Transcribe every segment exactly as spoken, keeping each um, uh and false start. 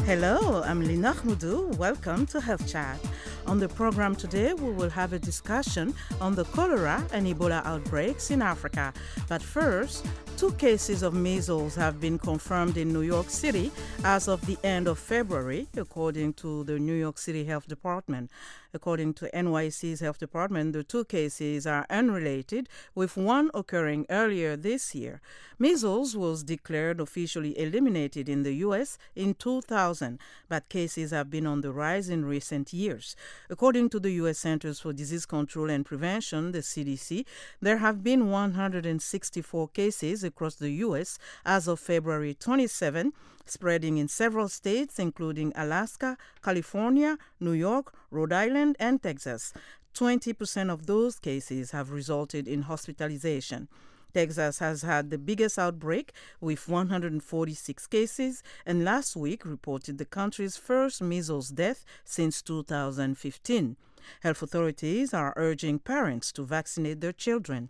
Hello, I'm Lina Khmoudou. Welcome to Health Chat. On the program today, we will have a discussion on the cholera and Ebola outbreaks in Africa. But first, two cases of measles have been confirmed in New York City as of the end of February, according to the New York City Health Department. According to N Y C's Health Department, the two cases are unrelated, with one occurring earlier this year. Measles was declared officially eliminated in the U S in two thousand, but cases have been on the rise in recent years. According to the U S Centers for Disease Control and Prevention, the C D C, there have been one hundred sixty-four cases across the U S as of February twenty-seventh, spreading in several states, including Alaska, California, New York, Rhode Island, and Texas. twenty percent of those cases have resulted in hospitalization. Texas has had the biggest outbreak with one hundred forty-six cases, and last week reported the country's first measles death since two thousand fifteen. Health authorities are urging parents to vaccinate their children.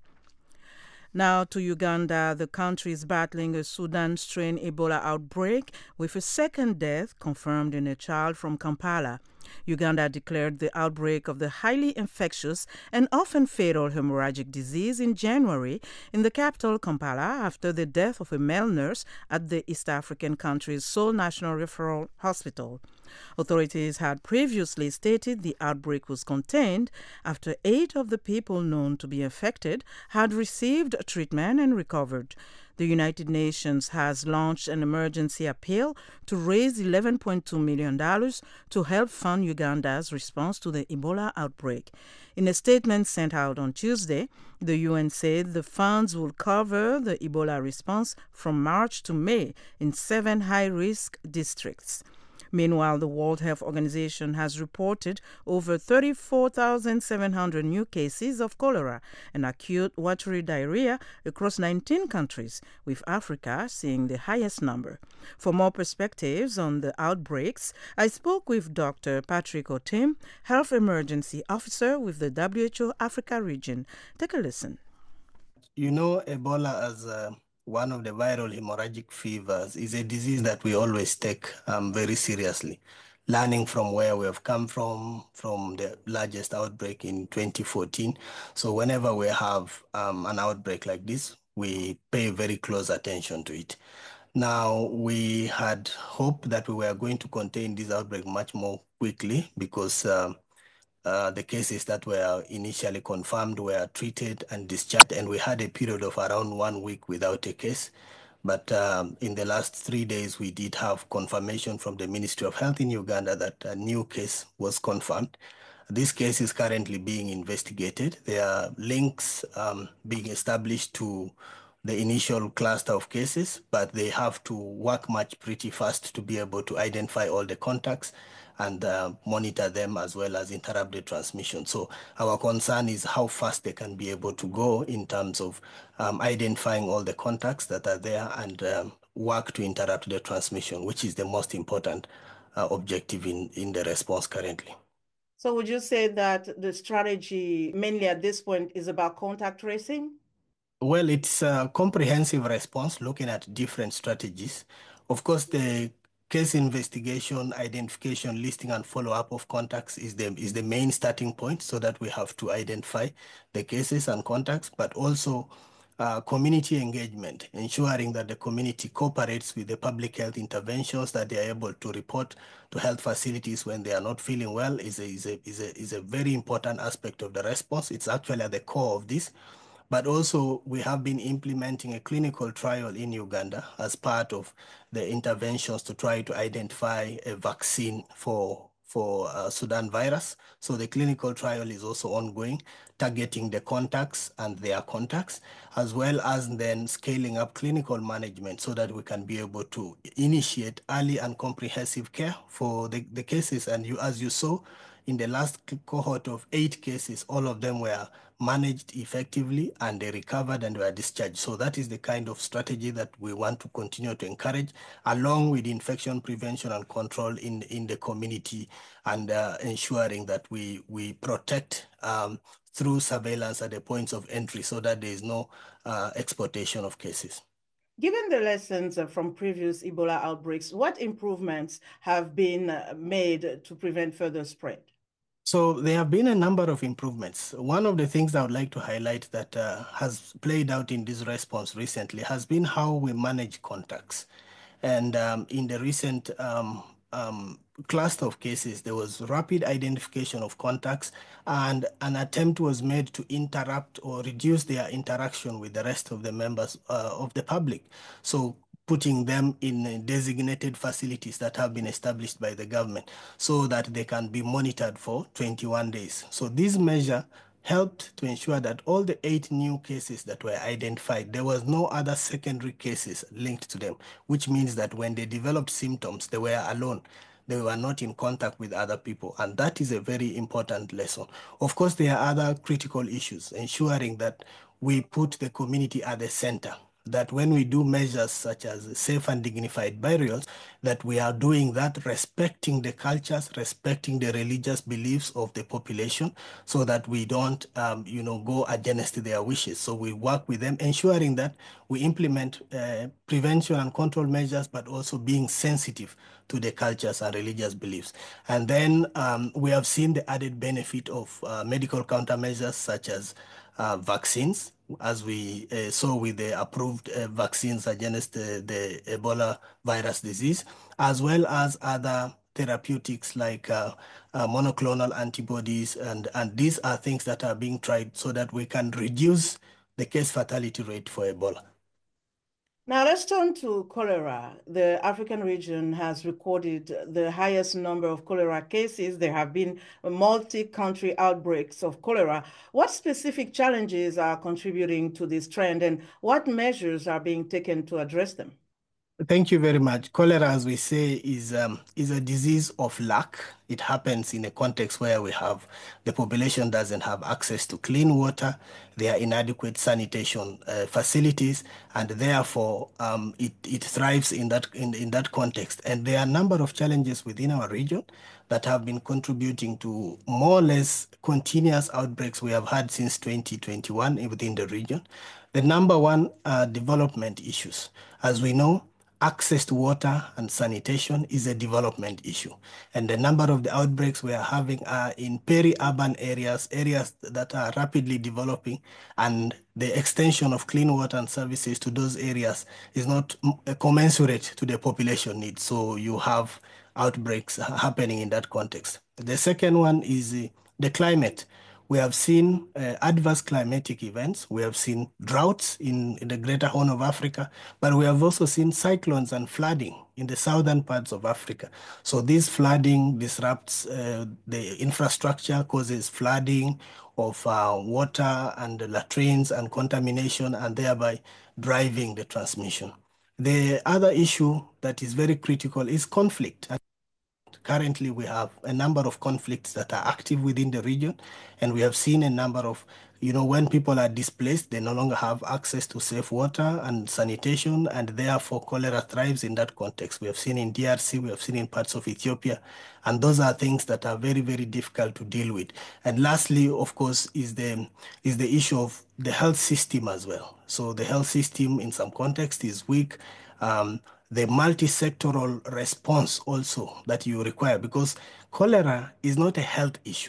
Now to Uganda, the country is battling a Sudan strain Ebola outbreak with a second death confirmed in a child from Kampala. Uganda declared the outbreak of the highly infectious and often fatal hemorrhagic disease in January in the capital, Kampala, after the death of a male nurse at the East African country's sole national referral hospital. Authorities had previously stated the outbreak was contained after eight of the people known to be infected had received treatment and recovered. The United Nations has launched an emergency appeal to raise eleven point two million dollars to help fund Uganda's response to the Ebola outbreak. In a statement sent out on Tuesday, the U N said the funds will cover the Ebola response from March to May in seven high-risk districts. Meanwhile, the World Health Organization has reported over thirty-four thousand seven hundred new cases of cholera and acute watery diarrhea across nineteen countries, with Africa seeing the highest number. For more perspectives on the outbreaks, I spoke with Doctor Patrick Otim, Health Emergency Officer with the W H O Africa region. Take a listen. You know, Ebola as a one of the viral hemorrhagic fevers is a disease that we always take um, very seriously, learning from where we have come from, from the largest outbreak in twenty fourteen. So whenever we have um, an outbreak like this, we pay very close attention to it. Now, we had hoped that we were going to contain this outbreak much more quickly because um, Uh, the cases that were initially confirmed were treated and discharged, and we had a period of around one week without a case. But um, in the last three days, we did have confirmation from the Ministry of Health in Uganda that a new case was confirmed. This case is currently being investigated. There are links um, being established to the initial cluster of cases, but they have to work much pretty fast to be able to identify all the contacts and uh, monitor them as well as interrupt the transmission. So our concern is how fast they can be able to go in terms of um, identifying all the contacts that are there and um, work to interrupt the transmission, which is the most important uh, objective in, in the response currently. So would you say that the strategy mainly at this point is about contact tracing? Well, it's a comprehensive response looking at different strategies. Of course, the case investigation, identification, listing, and follow-up of contacts is the, is the main starting point so that we have to identify the cases and contacts, but also uh, community engagement, ensuring that the community cooperates with the public health interventions, that they are able to report to health facilities when they are not feeling well is a, is a, is a, is a very important aspect of the response. It's actually at the core of this. But also, we have been implementing a clinical trial in Uganda as part of the interventions to try to identify a vaccine for, for uh, Sudan virus. So the clinical trial is also ongoing, targeting the contacts and their contacts, as well as then scaling up clinical management so that we can be able to initiate early and comprehensive care for the, the cases. And you, as you saw, in the last cohort of eight cases, all of them were managed effectively and they recovered and were discharged. So that is the kind of strategy that we want to continue to encourage, along with infection prevention and control in, in the community and uh, ensuring that we, we protect um, through surveillance at the points of entry so that there is no uh, exportation of cases. Given the lessons uh, from previous Ebola outbreaks, what improvements have been uh, made to prevent further spread? So there have been a number of improvements. One of the things I would like to highlight that uh, has played out in this response recently has been how we manage contacts. And um, in the recent um, um, cluster of cases, there was rapid identification of contacts, and an attempt was made to interrupt or reduce their interaction with the rest of the members uh, of the public. So putting them in designated facilities that have been established by the government so that they can be monitored for twenty-one days. So this measure helped to ensure that all the eight new cases that were identified, there was no other secondary cases linked to them, which means that when they developed symptoms, they were alone. They were not in contact with other people. And that is a very important lesson. Of course, there are other critical issues, ensuring that we put the community at the center, that when we do measures such as safe and dignified burials, that we are doing that respecting the cultures, respecting the religious beliefs of the population, so that we don't, um, you know, go against their wishes. So we work with them, ensuring that we implement uh, prevention and control measures, but also being sensitive to the cultures and religious beliefs. And then um, we have seen the added benefit of uh, medical countermeasures such as uh, vaccines, as we uh, saw with the approved uh, vaccines against the, the Ebola virus disease, as well as other therapeutics like uh, uh, monoclonal antibodies. And, and these are things that are being tried so that we can reduce the case fatality rate for Ebola. Now let's turn to cholera. The African region has recorded the highest number of cholera cases. There have been multi-country outbreaks of cholera. What specific challenges are contributing to this trend, and what measures are being taken to address them? Thank you very much. Cholera, as we say, is um, is a disease of lack. It happens in a context where we have the population doesn't have access to clean water, there are inadequate sanitation uh, facilities, and therefore um, it, it thrives in that in, in that context. And there are a number of challenges within our region that have been contributing to more or less continuous outbreaks we have had since twenty twenty-one within the region. The number one uh, development issues. As we know, access to water and sanitation is a development issue. And the number of the outbreaks we are having are in peri-urban areas, areas that are rapidly developing, and the extension of clean water and services to those areas is not commensurate to the population needs. So you have outbreaks happening in that context. The second one is the climate. We have seen uh, adverse climatic events. We have seen droughts in, in the greater Horn of Africa, but we have also seen cyclones and flooding in the southern parts of Africa. So this flooding disrupts uh, the infrastructure, causes flooding of uh, water and latrines and contamination, and thereby driving the transmission. The other issue that is very critical is conflict. Currently, we have a number of conflicts that are active within the region, and we have seen a number of, you know, when people are displaced, they no longer have access to safe water and sanitation, and therefore cholera thrives in that context. We have seen in D R C, we have seen in parts of Ethiopia, and those are things that are very, very difficult to deal with. And lastly, of course, is the, is the issue of the health system as well. So the health system in some context is weak. Um, the multi-sectoral response also that you require, because cholera is not a health issue.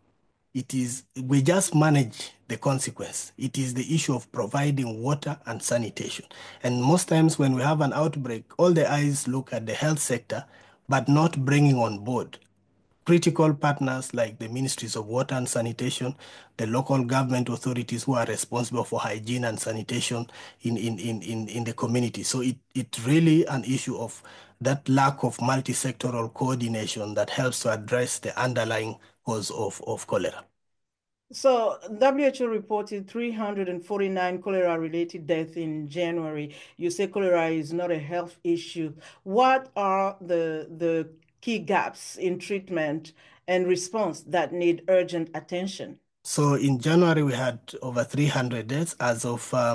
It is, we just manage the consequence. It is the issue of providing water and sanitation. And most times when we have an outbreak, all the eyes look at the health sector, but not bringing on board critical partners like the ministries of water and sanitation, the local government authorities who are responsible for hygiene and sanitation in, in, in, in, in the community. So it, it's really an issue of that lack of multi-sectoral coordination that helps to address the underlying cause of, of cholera. So W H O reported three hundred forty-nine cholera-related deaths in January. You say cholera is not a health issue. What are the, the key gaps in treatment and response that need urgent attention? So in January, we had over three hundred deaths. As of um,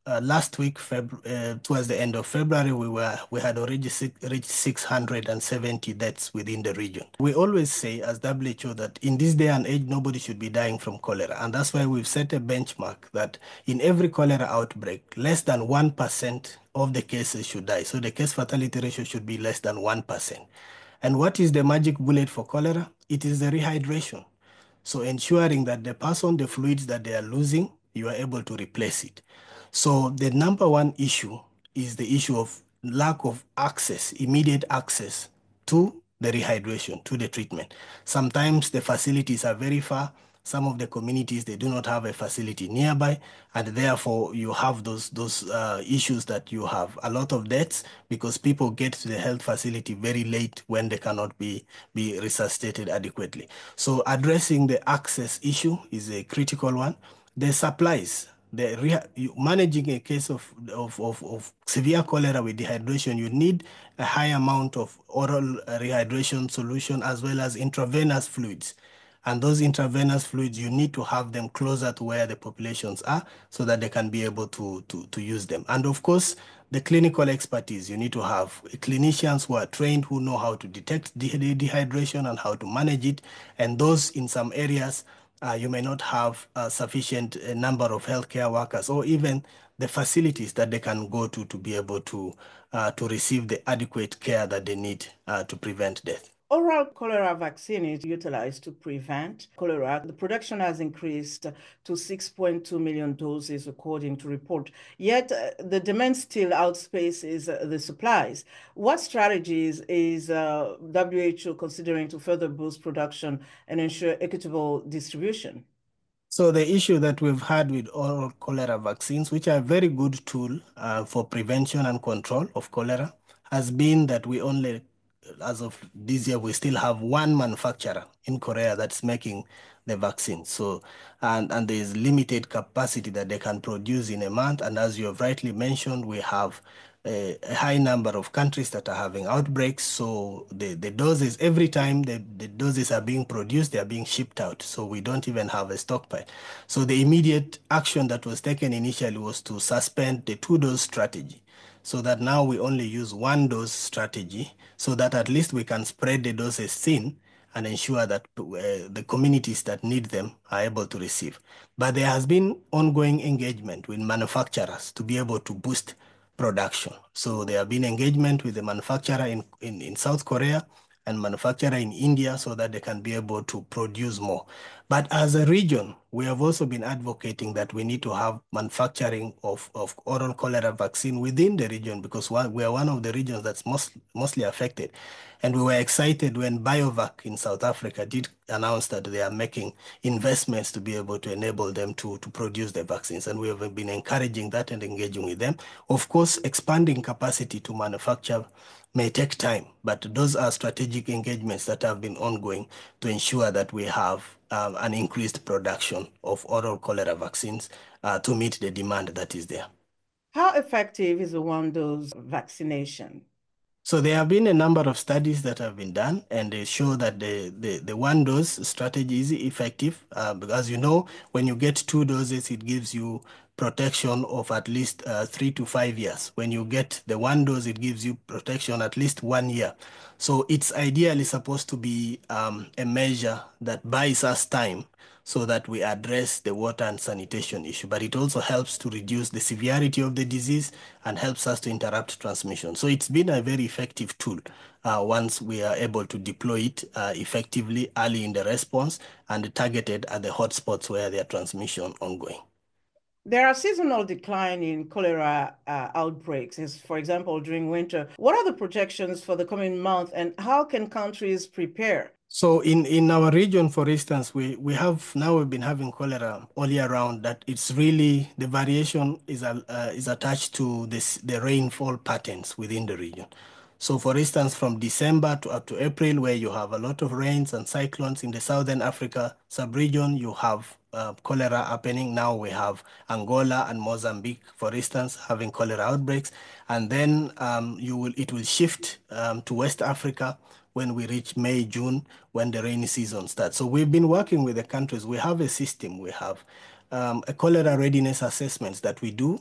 uh, last week, Feb uh, towards the end of February, we were we had already reached six hundred seventy deaths within the region. We always say as W H O that in this day and age, nobody should be dying from cholera. And that's why we've set a benchmark that in every cholera outbreak, less than one percent of the cases should die. So the case fatality ratio should be less than one percent. And what is the magic bullet for cholera? It is the rehydration. So ensuring that the person, the fluids that they are losing, you are able to replace it. So the number one issue is the issue of lack of access, immediate access to the rehydration, to the treatment. Sometimes the facilities are very far. Some of the communities, they do not have a facility nearby, and therefore you have those, those uh, issues that you have a lot of deaths because people get to the health facility very late when they cannot be, be resuscitated adequately. So addressing the access issue is a critical one. The supplies, the managing a case of, of, of, of severe cholera with dehydration, you need a high amount of oral rehydration solution as well as intravenous fluids. And those intravenous fluids, you need to have them closer to where the populations are so that they can be able to, to, to use them. And of course, the clinical expertise, you need to have clinicians who are trained, who know how to detect de dehydration and how to manage it. And those in some areas, uh, you may not have a sufficient uh, number of healthcare workers or even the facilities that they can go to to be able to, uh, to receive the adequate care that they need uh, to prevent death. Oral cholera vaccine is utilized to prevent cholera. The production has increased to six point two million doses, according to report. Yet uh, the demand still outspaces uh, the supplies. What strategies is uh, W H O considering to further boost production and ensure equitable distribution? So the issue that we've had with oral cholera vaccines, which are a very good tool uh, for prevention and control of cholera, has been that we only, as of this year, we still have one manufacturer in Korea that's making the vaccine. So, and, and there's limited capacity that they can produce in a month. And as you have rightly mentioned, we have a, a high number of countries that are having outbreaks. So the, the doses, every time the, the doses are being produced, they are being shipped out. So we don't even have a stockpile. So the immediate action that was taken initially was to suspend the two-dose strategy, so that now we only use one dose strategy so that at least we can spread the doses thin and ensure that uh, the communities that need them are able to receive. But there has been ongoing engagement with manufacturers to be able to boost production. So there have been engagement with the manufacturer in, in, in South Korea and manufacturer in India so that they can be able to produce more. But as a region, we have also been advocating that we need to have manufacturing of, of oral cholera vaccine within the region because we are one of the regions that's most, mostly affected. And we were excited when BioVac in South Africa did announce that they are making investments to be able to enable them to, to produce the vaccines. And we have been encouraging that and engaging with them. Of course, expanding capacity to manufacture may take time, but those are strategic engagements that have been ongoing to ensure that we have um, an increased production of oral cholera vaccines uh, to meet the demand that is there. How effective is the one-dose vaccination? So there have been a number of studies that have been done, and they show that the, the, the one dose strategy is effective. Uh, because you know, when you get two doses, it gives you protection of at least uh, three to five years. When you get the one dose, it gives you protection at least one year. So it's ideally supposed to be um, a measure that buys us time so that we address the water and sanitation issue. But it also helps to reduce the severity of the disease and helps us to interrupt transmission. So it's been a very effective tool uh, once we are able to deploy it uh, effectively early in the response and targeted at the hotspots where there are transmission ongoing. There are seasonal decline in cholera uh, outbreaks, as for example, during winter. What are the projections for the coming month and how can countries prepare? So in, in our region, for instance, we, we have now we've been having cholera all year round. That it's really the variation is uh, is attached to this the rainfall patterns within the region. So for instance, from December to up to April, where you have a lot of rains and cyclones in the Southern Africa sub-region, you have uh, cholera happening. Now we have Angola and Mozambique, for instance, having cholera outbreaks. And then um, you will it will shift um, to West Africa when we reach May, June, when the rainy season starts. So we've been working with the countries. We have a system. We have um, a cholera readiness assessments that we do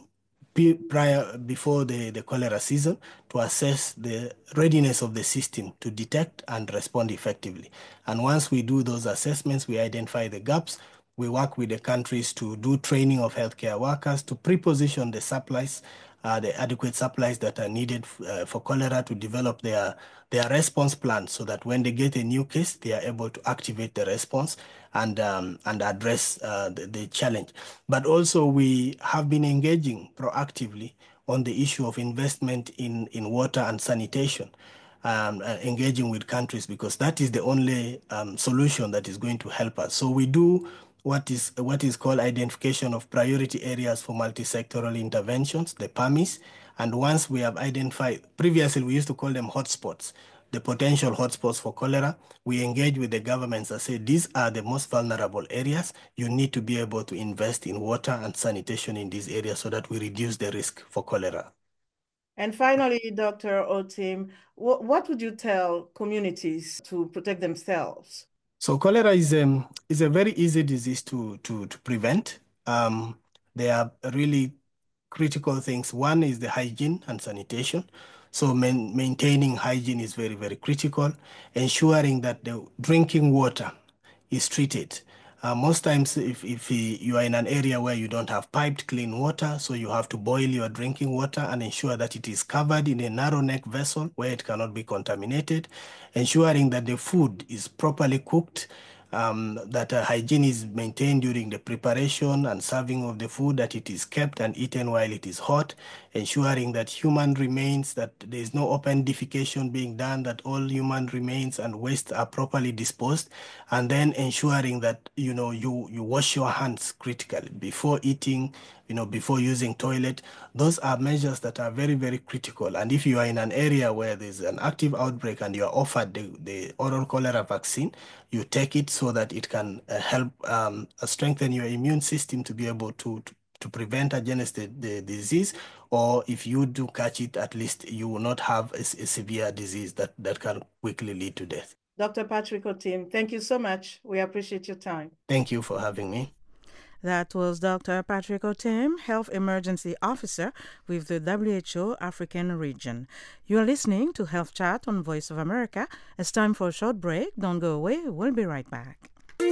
prior before the, the cholera season to assess the readiness of the system to detect and respond effectively. And once we do those assessments, we identify the gaps. We work with the countries to do training of healthcare workers, to pre-position the supplies, uh, the adequate supplies that are needed uh, for cholera, to develop their, their response plan so that when they get a new case, they are able to activate the response and, um, and address uh, the, the challenge. But also we have been engaging proactively on the issue of investment in, in water and sanitation. Um, uh, engaging with countries, because that is the only um, solution that is going to help us. So we do what is what is called identification of priority areas for multi-sectoral interventions, the P A M Is. And once we have identified, previously we used to call them hotspots, the potential hotspots for cholera, we engage with the governments and say, these are the most vulnerable areas. You need to be able to invest in water and sanitation in these areas so that we reduce the risk for cholera. And finally, Doctor Otim, what, what would you tell communities to protect themselves? So cholera is, um, is a very easy disease to, to, to prevent. Um, there are really critical things. One is the hygiene and sanitation. So man, maintaining hygiene is very, very critical. Ensuring that the drinking water is treated. Uh, most times, if, if you are in an area where you don't have piped clean water, so you have to boil your drinking water and ensure that it is covered in a narrow neck vessel where it cannot be contaminated. Ensuring that the food is properly cooked, um, that uh, hygiene is maintained during the preparation and serving of the food, that it is kept and eaten while it is hot. Ensuring that human remains, that there is no open defecation being done, that all human remains and waste are properly disposed. And then ensuring that, you know, you, you wash your hands critically before eating, you know, before using toilet. Those are measures that are very, very critical. And if you are in an area where there's an active outbreak and you are offered the, the oral cholera vaccine, you take it so that it can uh, help um, strengthen your immune system to be able to, to to prevent against the, the disease, or if you do catch it, at least you will not have a, a severe disease that, that can quickly lead to death. Doctor Patrick Otim, thank you so much. We appreciate your time. Thank you for having me. That was Doctor Patrick Otim, Health Emergency Officer with the W H O African Region. You are listening to Health Chat on Voice of America. It's time for a short break. Don't go away. We'll be right back.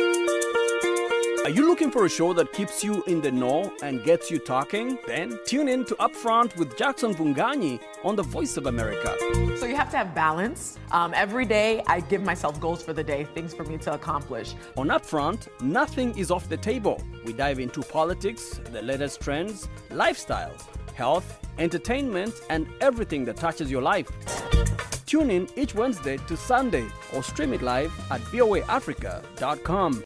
Are you looking for a show that keeps you in the know and gets you talking? Then tune in to Upfront with Jackson Vunganyi on the Voice of America. So you have to have balance. Um, every day I give myself goals for the day, things for me to accomplish. On Upfront, nothing is off the table. We dive into politics, the latest trends, lifestyle, health, entertainment, and everything that touches your life. Tune in each Wednesday to Sunday or stream it live at V O A Africa dot com.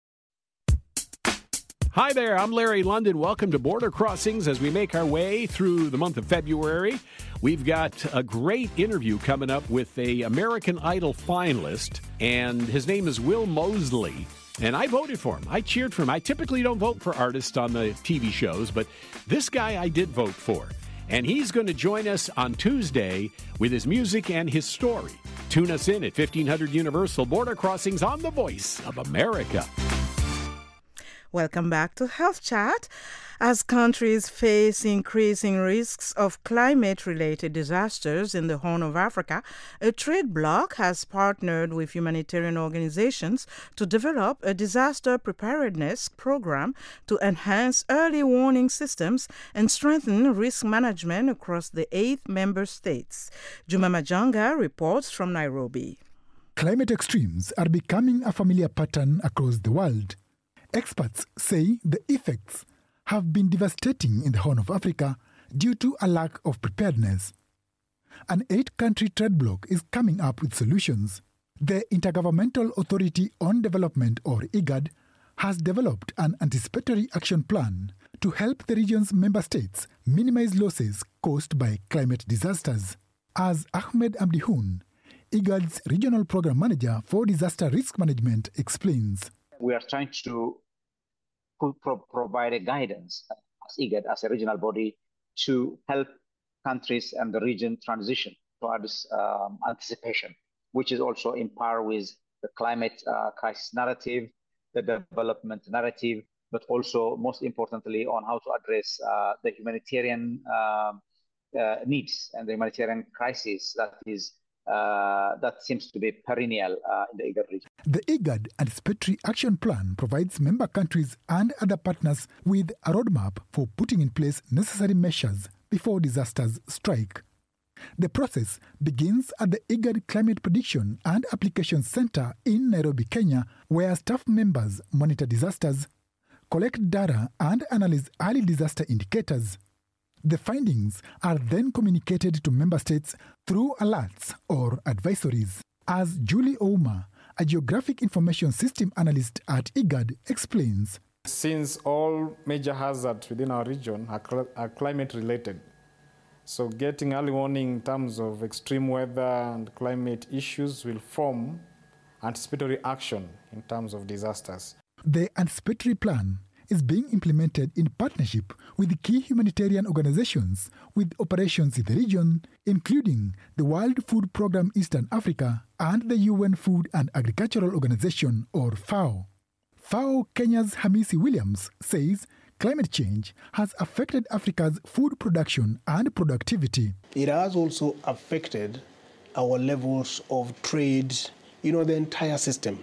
Hi there, I'm Larry London. Welcome to Border Crossings as we make our way through the month of February. We've got a great interview coming up with a American Idol finalist, and his name is Will Mosley. And I voted for him. I cheered for him. I typically don't vote for artists on the T V shows, but this guy I did vote for. And he's going to join us on Tuesday with his music and his story. Tune us in at fifteen hundred Universal Border Crossings on the Voice of America. Welcome back to Health Chat. As countries face increasing risks of climate-related disasters in the Horn of Africa, a trade bloc has partnered with humanitarian organizations to develop a disaster preparedness program to enhance early warning systems and strengthen risk management across the eight member states. Juma Majanga reports from Nairobi. Climate extremes are becoming a familiar pattern across the world. Experts say the effects have been devastating in the Horn of Africa due to a lack of preparedness. An eight-country trade bloc is coming up with solutions. The Intergovernmental Authority on Development, or IGAD, has developed an anticipatory action plan to help the region's member states minimize losses caused by climate disasters. As Ahmed Abdihun, IGAD's Regional Program Manager for Disaster Risk Management, explains. We are trying to pro- provide a guidance as IGAD, as a regional body, to help countries and the region transition towards um, anticipation, which is also in par with the climate uh, crisis narrative, the development narrative, but also, most importantly, on how to address uh, the humanitarian uh, uh, needs and the humanitarian crisis that is uh, that seems to be perennial uh, in the IGAD region. The IGAD Anticipatory Action Plan provides member countries and other partners with a roadmap for putting in place necessary measures before disasters strike. The process begins at the IGAD Climate Prediction and Application Center in Nairobi, Kenya, where staff members monitor disasters, collect data and analyze early disaster indicators. The findings are then communicated to member states through alerts or advisories. As Julie Ouma, a geographic information system analyst at IGAD, explains. Since all major hazards within our region are, cl- are climate related, so getting early warning in terms of extreme weather and climate issues will form anticipatory action in terms of disasters. The anticipatory plan is being implemented in partnership with key humanitarian organizations with operations in the region, including the World Food Programme Eastern Africa and the U N Food and Agricultural Organization, or FAO. FAO Kenya's Hamisi Williams says climate change has affected Africa's food production and productivity. It has also affected our levels of trade, you know, the entire system.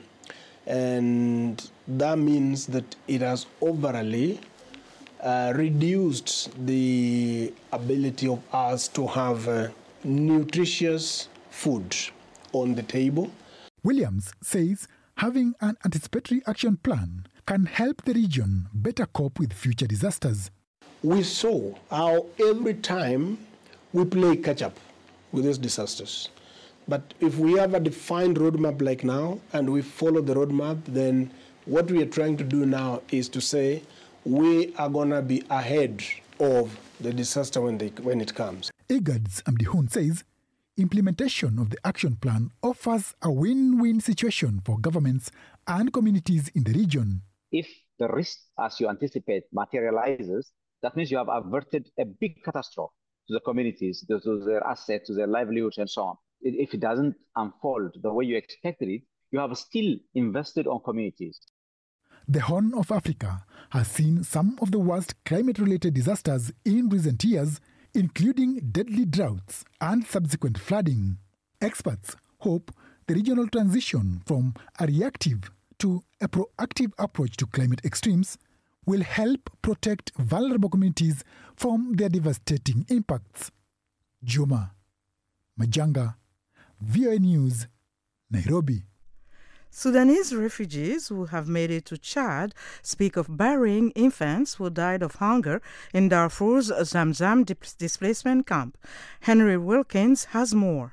And that means that it has overall uh, reduced the ability of us to have uh, nutritious food on the table. Williams says having an anticipatory action plan can help the region better cope with future disasters. We saw how every time we play catch-up with these disasters. But if we have a defined roadmap like now, and we follow the roadmap, then what we are trying to do now is to say we are going to be ahead of the disaster when, they, when it comes. IGAD's Amdi Hun says implementation of the action plan offers a win-win situation for governments and communities in the region. If the risk, as you anticipate, materializes, that means you have averted a big catastrophe to the communities, to their assets, to their livelihoods, and so on. If it doesn't unfold the way you expected it, you have still invested on communities. The Horn of Africa has seen some of the worst climate-related disasters in recent years, including deadly droughts and subsequent flooding. Experts hope the regional transition from a reactive to a proactive approach to climate extremes will help protect vulnerable communities from their devastating impacts. Juma Majanga, V O A News, Nairobi. Sudanese refugees who have made it to Chad speak of burying infants who died of hunger in Darfur's Zamzam displacement camp. Henry Wilkins has more.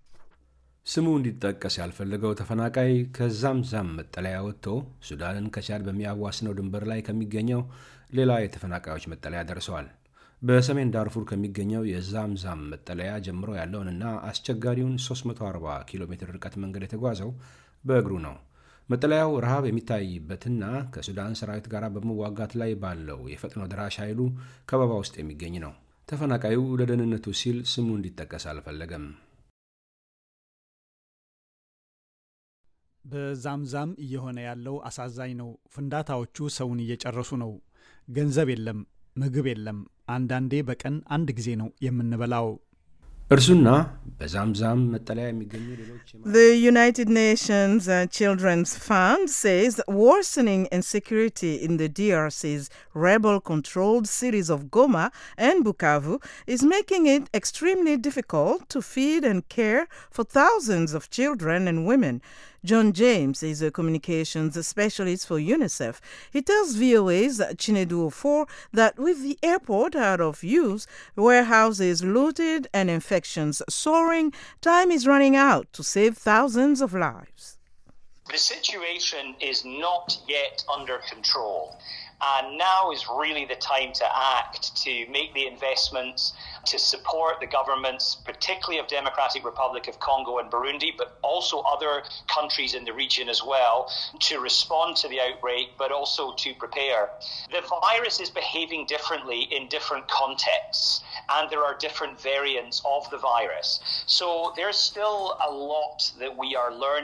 ስሙ እንዲጠቀስ ያልፈለገው ተፈናቃይ ከዛምዛም መጠለያ ወጥቶ ሱዳንን ከቻድ በሚያዋስነው ድንበር ላይ ከሚገኘው ሌላ የተፈናቃዮች መጠለያ ደርሰዋል። በሰሜን ዳርፉር ከሚገኘው የዛምዛም መጠለያ ጀምሮ ያለውንና አስቸጋሪውን ሶስት መቶ አርባ ኪሎ ሜትር ርቀት መንገድ የተጓዘው በእግሩ ነው። መጠለያው ረሃብ የሚታይበትና ከሱዳን ሰራዊት ጋር በመዋጋት ላይ ባለው የፈጥኖ ደራሽ ኃይሉ ከበባ ውስጥ የሚገኝ ነው። ተፈናቃዩ ለደህንነቱ ሲል ስሙ እንዲጠቀስ አልፈለገም። በዛምዛም እየሆነ ያለው አሳዛኝ ነው። ፍንዳታዎቹ ሰውን እየጨረሱ ነው። ገንዘብ የለም፣ ምግብ የለም። አንዳንዴ በቀን አንድ ጊዜ ነው የምንበላው። እርሱና በዛምዛም መጠለያ የሚገኙ ሌሎች The United Nations uh, Children's Fund says worsening insecurity in the D R C's rebel-controlled cities of Goma and Bukavu is making it extremely difficult to feed and care for thousands of children and women. John James is a communications specialist for UNICEF. He tells V O A's Chinedu Ofor that with the airport out of use, warehouses looted and infections soaring, time is running out to save thousands of lives. The situation is not yet under control. And now is really the time to act, to make the investments, to support the governments, particularly of Democratic Republic of Congo and Burundi, but also other countries in the region as well, to respond to the outbreak, but also to prepare. The virus is behaving differently in different contexts, and there are different variants of the virus. So there's still a lot that we are learning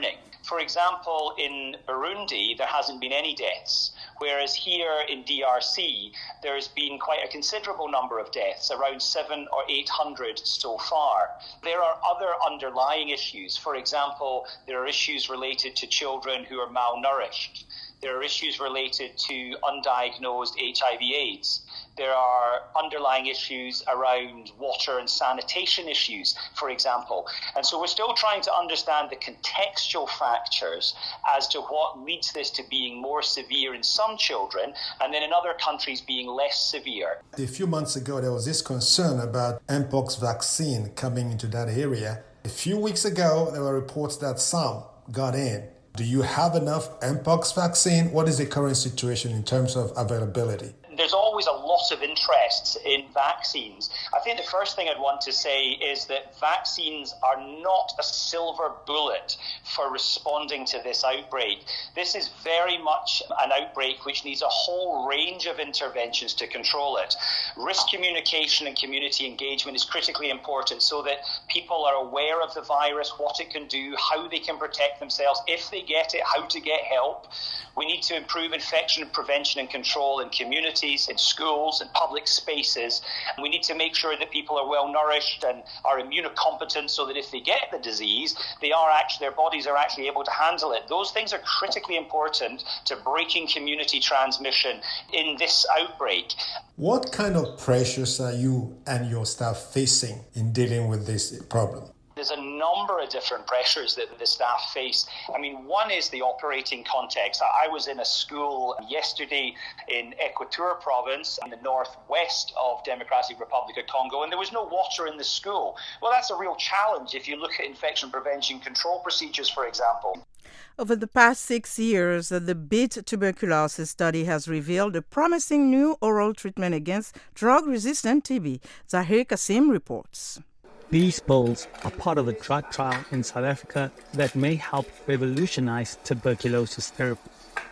For example, in Burundi, there hasn't been any deaths, whereas here in D R C, there's been quite a considerable number of deaths, around seven or eight hundred so far. There are other underlying issues. For example, there are issues related to children who are malnourished. There are issues related to undiagnosed H I V AIDS. There are underlying issues around water and sanitation issues, for example. And so we're still trying to understand the contextual factors as to what leads this to being more severe in some children and then in other countries being less severe. A few months ago, there was this concern about Mpox vaccine coming into that area. A few weeks ago, there were reports that some got in. Do you have enough Mpox vaccine? What is the current situation in terms of availability? There's always a lot of interest in vaccines. I think the first thing I'd want to say is that vaccines are not a silver bullet for responding to this outbreak. This is very much an outbreak which needs a whole range of interventions to control it. Risk communication and community engagement is critically important so that people are aware of the virus, what it can do, how they can protect themselves, if they get it, how to get help. We need to improve infection prevention and control in communities, in schools and public spaces. And we need to make sure that people are well nourished and are immunocompetent so that if they get the disease, they are actually, their bodies are actually able to handle it. Those things are critically important to breaking community transmission in this outbreak. What kind of pressures are you and your staff facing in dealing with this problem? There's a number of different pressures that the staff face. I mean, one is the operating context. I was in a school yesterday in Equateur province in the northwest of Democratic Republic of Congo, and there was no water in the school. Well, that's a real challenge if you look at infection prevention control procedures, for example. Over the past six years, the Beat Tuberculosis study has revealed a promising new oral treatment against drug-resistant T B. Zahir Kasim reports. These pills are part of a drug trial in South Africa that may help revolutionize tuberculosis therapy.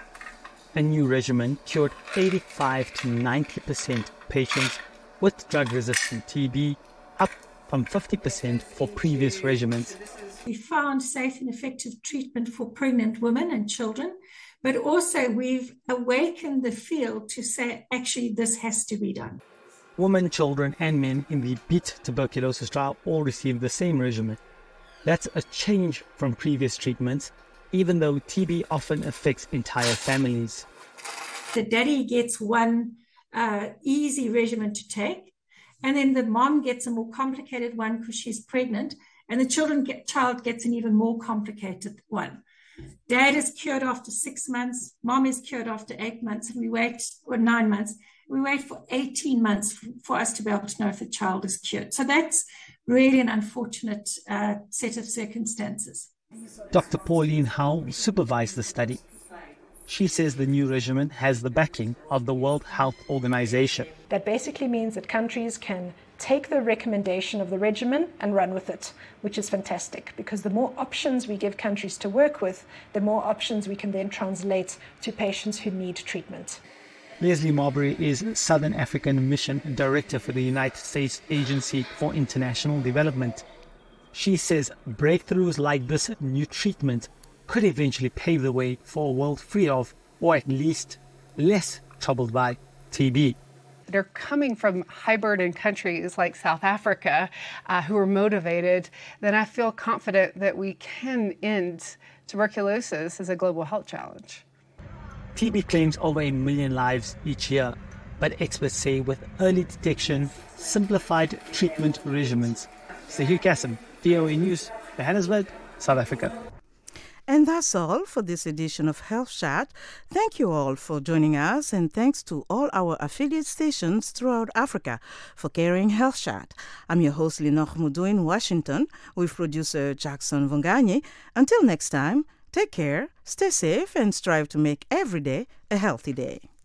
A new regimen cured eighty-five to ninety percent patients with drug-resistant T B, up from fifty percent for previous regimens. We found safe and effective treatment for pregnant women and children, but also we've awakened the field to say, actually, this has to be done. Women, children, and men in the Beat tuberculosis trial all received the same regimen. That's a change from previous treatments, even though T B often affects entire families. The daddy gets one uh, easy regimen to take, and then the mom gets a more complicated one because she's pregnant, and the children get, child gets an even more complicated one. Dad is cured after six months, mom is cured after eight months, and we wait, or nine months, we wait for eighteen months for us to be able to know if the child is cured. So that's really an unfortunate uh, set of circumstances. Doctor Pauline Howe supervised the study. She says the new regimen has the backing of the World Health Organization. That basically means that countries can take the recommendation of the regimen and run with it, which is fantastic, because the more options we give countries to work with, the more options we can then translate to patients who need treatment. Leslie Marbury is Southern African Mission Director for the United States Agency for International Development. She says breakthroughs like this new treatment could eventually pave the way for a world free of, or at least less troubled by, T B. They're coming from high-burden countries like South Africa uh, who are motivated, then I feel confident that we can end tuberculosis as a global health challenge. T B claims over a million lives each year, but experts say with early detection, simplified treatment regimens. Zahir Kasim, V O A News, Johannesburg, South Africa. And that's all for this edition of Health Chat. Thank you all for joining us, and thanks to all our affiliate stations throughout Africa for carrying Health Chat. I'm your host, Lenore Mudu in Washington, with producer Jackson Vongani. Until next time, take care, stay safe, and strive to make every day a healthy day.